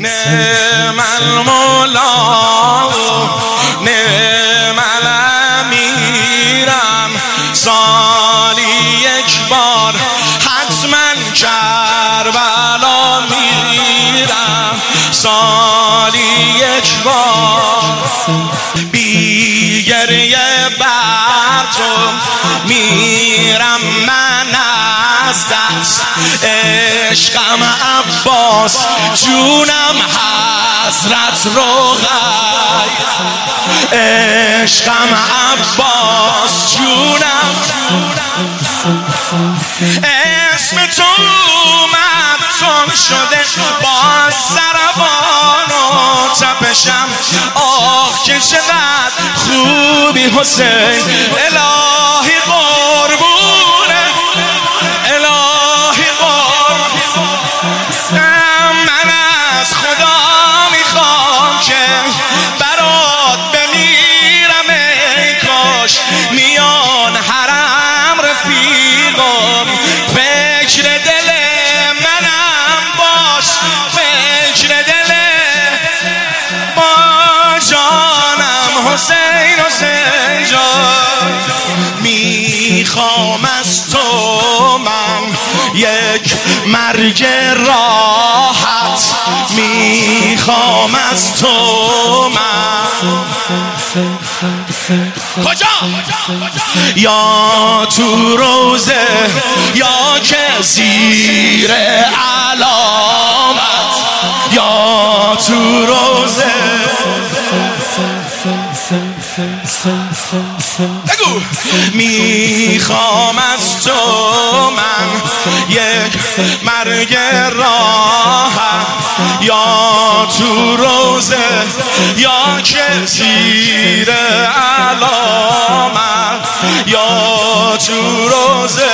نعم المولا نعم الامیرم سالی یک بار حتما کربلا میرم سالی یک بار بی گریه بر تو میرم من از دست عشقم عباس جونم حضرت رقیه عشقم عباس جونم اسم تو اومد تون شده با ضربان و تپشم آه که چقدر خوبی حسین الهی قربونه الهی قربونه من از خدا میخوام که برات بمیرم ای کاش میان حرم رفیقم فکر دل منم باش فکر دل با جانم حسین حسین جان میخوام از تو من یک مرگ راحت میخوام از تو من کجا یا تو روزه یا که زیر علامت یا تو روزه بگو میخوام از تو من یک مرگ راحت یا تو روزه یا که زیر علامت یا تو روزه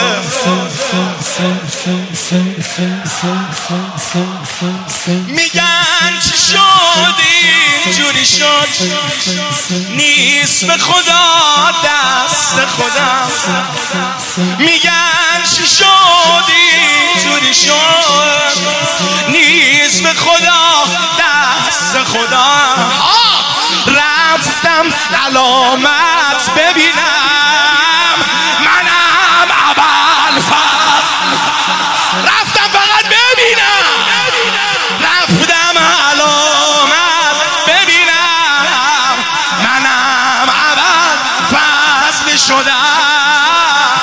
میگن چی شد اینجوری شد نیست به خدا دست خدا میگن چی شد اینجوری شد نیست به خدا دست خدا رفتم علامت ببینم منم ابوالفضل رفتم فقط ببینم رفتم علامت ببینم منم ابوالفضل شدم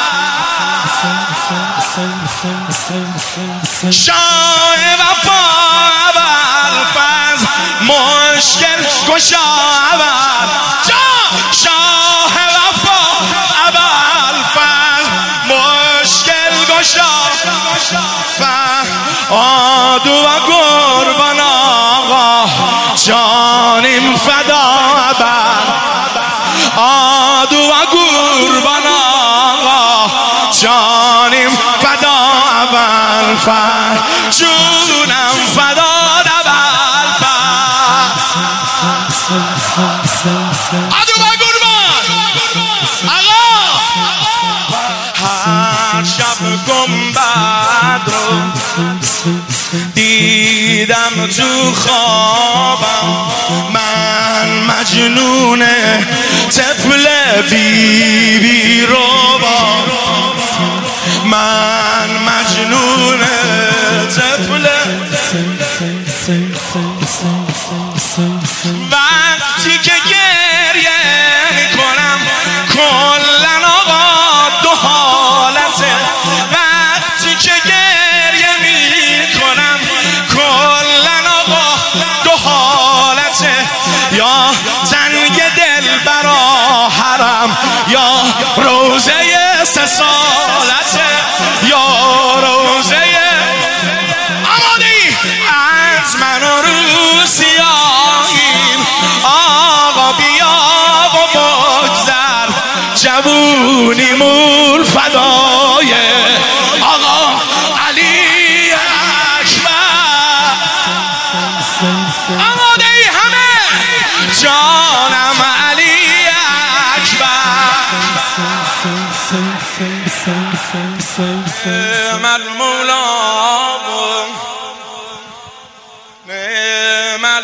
شاه وفا ابوالفضل مشکل گشا شاه وفا ابوالفضل مشکل گشا آدو و قربان آقا جانیم فدا آدو و قربان آقا جانیم فدا ابوالفضل جونم فدا آدو و قربان آقا هر شب گنبد رو دیدم تو خوابم من مجنون طفل بیبی رو من مجنون طفل وقتی که گریه میکنم کلن آقا دو حالته وقتی که گریه میکنم کلن آقا دو حالته یا زنگ دل برا حرم یا روزه سه سالته یا روزه آمادی از من و روسیاییم آقا بیا و بگذر جوونیمون فدای آقا علی اکبر آماده ای همه جانم علی اکبر من مولا من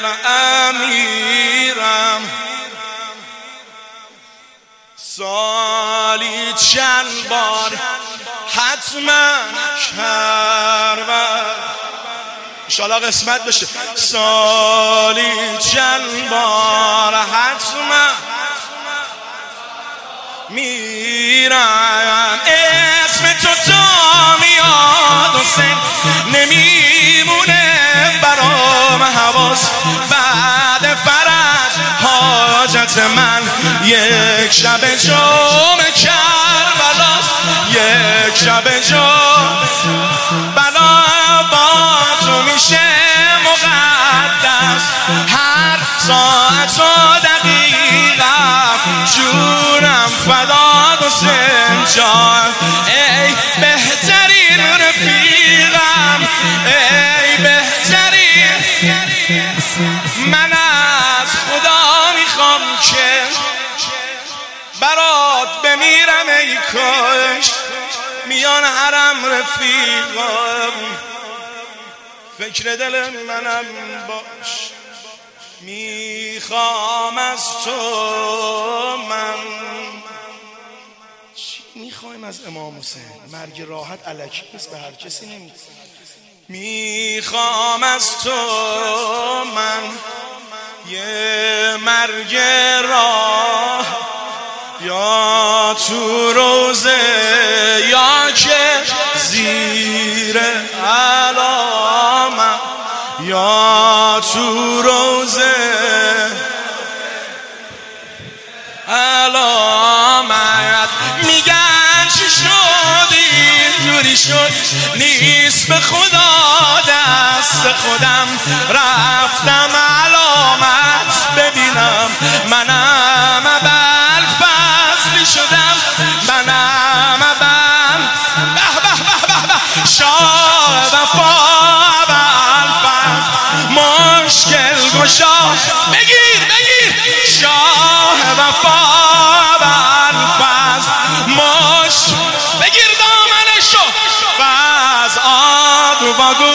امیرم سالی چند بار حتما کربلا انشالله قسمت بشه سالی چند بار حتما میرم اسم تو تا میاد حسین نمیمونه برام حواس بعد فرج حاجت من یک شب جام کربلاست یک شب جام بلا با تو میشه مقدس هر ساعت و دقیقه جونم فداد حسین جان ای بهترین رفیقم ای بهترین من از خدا میخوام که برات بمیرم ای کاش میان حرم رفیقم فکر دل منم باش میخوام از تو من چی میخوایم از امام حسین مرگ راحت الکی نیست به هر کسی نمیده میخوام از تو من یه مرگ راه یا تو روزه یا که زیر علامت یا تو روزه علامت میگن چی شدی جوری شد نیست به خدا دست خودم رفتم علامت ببینم منم ابل فضلی شدم منم ابل به به به به به شاه وفا ابل فضل مشکل گشا بگیر بگیر شاه وفا ابل فضل بگیر دامنشو و از آب و